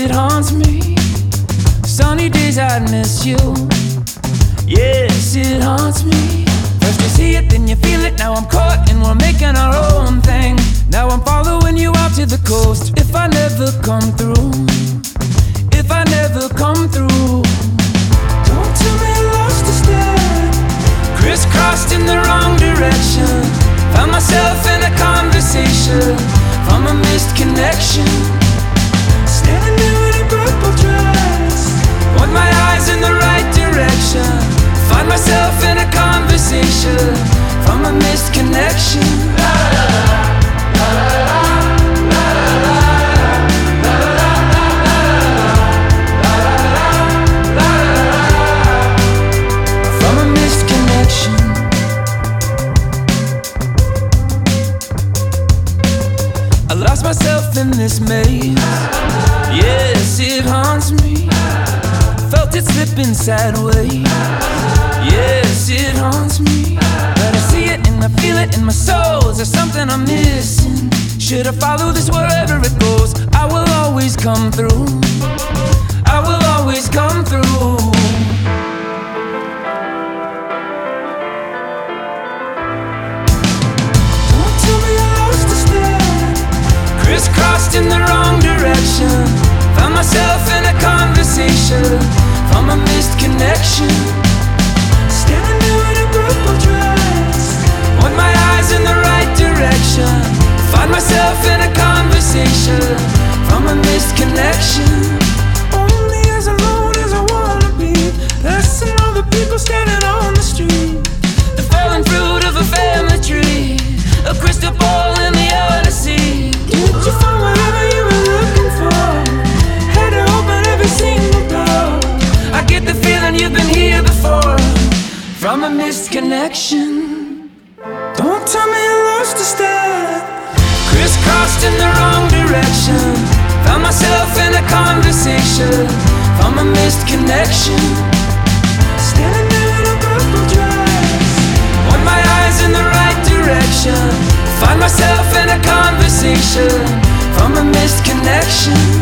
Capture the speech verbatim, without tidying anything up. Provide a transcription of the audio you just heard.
it haunts me. Sunny days I miss you. Yes, it haunts me. First you see it, then you feel it. Now I'm caught and we're making our own thing. Now I'm following you out to the coast. If I never come through, if I never come through, don't tell me I lost a step. Crisscrossed in the wrong direction. Found myself in a conversation from a missed connection. Standing there in a purple dress, want my eyes in the right direction. Find myself in a conversation from a missed connection. La la la la la la la la. Myself in this maze, yes, it haunts me. Felt it slipping sideways, yes, it haunts me. But I see it and I feel it in my soul. Is there something I'm missing? Should I follow this wherever it goes? I will always come through, I will always come through. Crisscrossed in the wrong direction. Found myself in a conversation from a missed connection. Standing there in a purple dress, want my eyes in the right direction. Find myself in a conversation from a missed connection. Only as alone as I wanna be. Less than all the people standing on the street. The fallen fruit of a family tree, a crystal ball in the Odyssey. Did you find whatever you were looking for? Had to open every single door. I get the feeling you've been here before from a missed connection. Don't tell me I lost a step. Crisscrossed in the wrong direction. Found myself in a conversation from a missed connection. Standing there in a purple dress, want my eyes in the right direction. Find myself in a conversation from a missed connection.